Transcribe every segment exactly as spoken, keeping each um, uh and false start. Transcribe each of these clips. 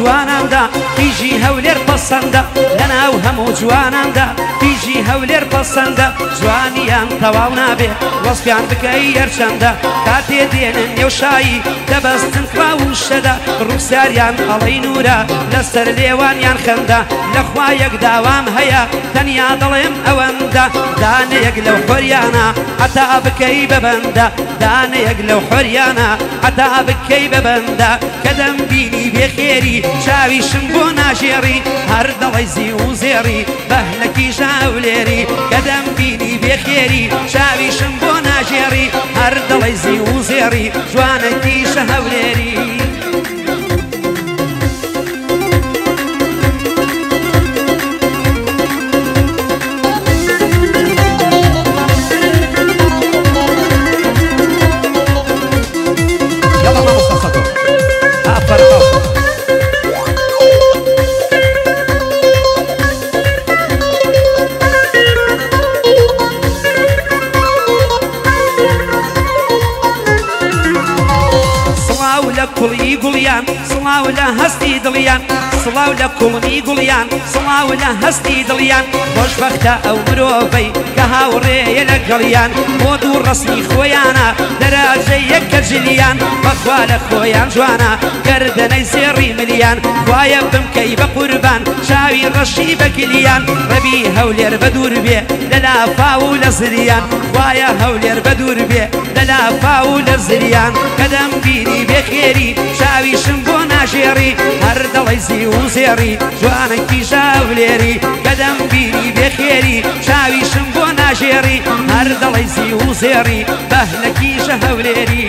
جواناندا تیژی هەولێر پەسەندە لەناو هەموو جواناندا تیژی هەولێر پەسەندە جوانیان تەواو نابێ وەسفیان بکەی هەرچەندە کاتێ دێنن نێوشایی دەبەستن کراون شەدا ڕووساریان ئەڵەی نورە لەسەر لێوانیان خەندە لەخوا یەک داوام هەیە تەنیا دەڵێم ئەوەندە دانەیەک لەو حۆریانە حتا بکەی بەبەندە دانەیەک لەو حۆریانە حتا بکەی بەبەندە کە دەمبینی بێخێری چاویشم بۆ ناژێڕی هەر دەڵی زی و زێڕی بەهلەکی ژاولێری کە دەمبینی بێخێری چاویشم بۆ ناژێڕی هەر دەڵی زی و زێڕی جوانێکی شەهەولێری کوڵی گوڵیان سڵاو لە هەستی دڵیان سڵاو لە کوڵی گوڵیان سڵاو لە هەستی دڵیان خۆشبەختە ئەو مرۆڤەی کە هاوڕێیە لەگەڵیان بۆ دوو ڕەسمی خۆیانە دەراجەی یەک کەرجلیان بەخوا لە خۆیان جوانە گەردەنەی زێڕی ملیان خوایە بمکەی بە قوربان چاوی ڕەشی بەکلیان ڕەبی هەولێر بە دوور بێ لە لافاو و لە زریان خوایە هەولێر بە دوور بێ لە لافاو و لە زریان کە دەمبینی بێخێری چاویشم بۆ ناژێڕی هەر دەڵی زی و زێڕی جوانێکی ژاولێری کە دەمبینی بێخێری چاویشم بۆ ناژێڕی هەر دەڵی زی و زێڕی بەهلەکی ژەهەولێری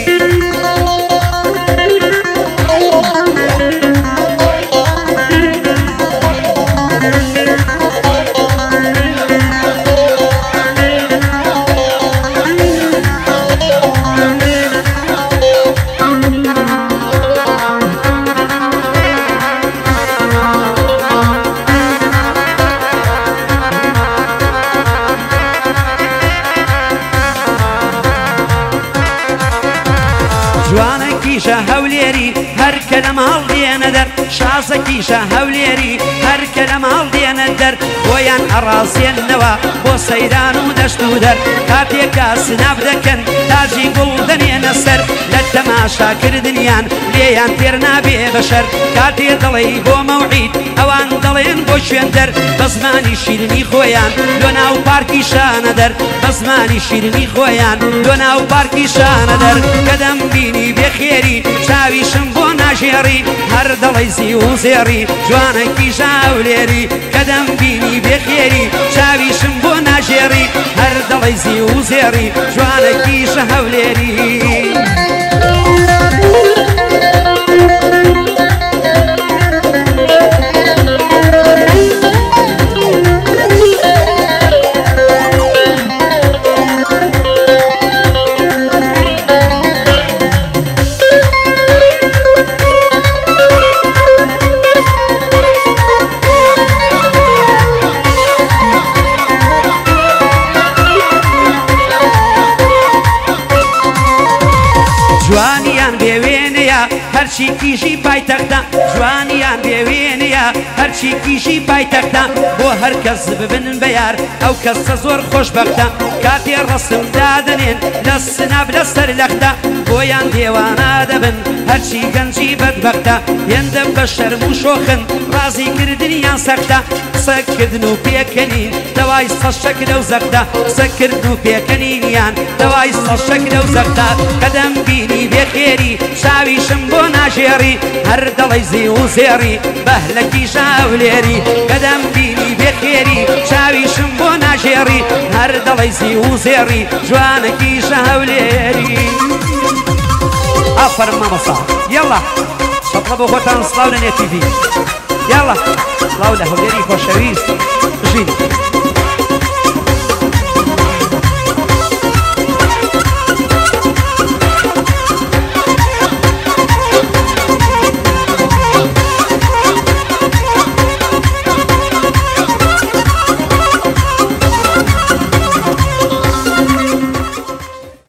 جوانێکیشە هەولێری هەر کە لە ماڵ دێنە دەر شازەکیشە هەولێری هەر کە لە ماڵ دێنە دەر بۆیان ئەڕازێننەوە بۆ سەیران و دەشت و دەر کاتێکە سناب دەکەن تاجی گوڵ دەنێنە سەر لە تەماشاکردنیان لێیان تێر نابێ بەشەر کاتێ دەڵێی بۆ مەوعید ئەوان دەڵێن بۆ شوێن دەر بە زمانی شیرنی خۆیان لۆ ناو پارکی شانە دەر بە زمانی شیرنی خۆیان لۆ ناو پارکی شانە دەر کە دەمبینی بێخێری چاویشم بۆ ناژێڕی هەر دەڵی زی و زێڕی جوانێکی ژاولێری کە دەمبینی بێخێری چاویشم بۆ ناژێڕی هەر دەڵی زی و زێڕی جوانێکی ژەهەولێری جوانیان بێوێنەیە هەرچی کیژی پایتەختە جوانیان بێوێنەیە هەرچی کیژی پایتەختە بۆ هەر کەس ببن بەیار ئەو کەسە زۆر خۆشبەختە کاتێ ڕەسم دادەنێن لە سناب لەسەر لەختە بۆیان دێوانە دەبن هەرچی گەنجی بەدبەختە هێندە بە شەرم و شۆخن ڕازی کردنیان سەختە قسەکردن و پێکەنین دەوای سەشەک لەو زەختە قسەکردن و پێکەنینیان دەوای سەشەک لەو زەختە کە دەمبینی بێخێری چاویشم بۆ ناژێڕی هەر دەڵی زی و زێڕی بەهلەکی ژاولێری کە دەمبینی بێخێری چاویشم بۆ ناژێڕی هەر دەڵی زی و زێڕی جوانێکی ژەهەولێری ئافەرم مامۆستا یەڵا شەپڵە بۆ خۆتان سڵاو لە نێت تیڤی یاڵا سڵاو لە هەولێری خۆشەویست ژین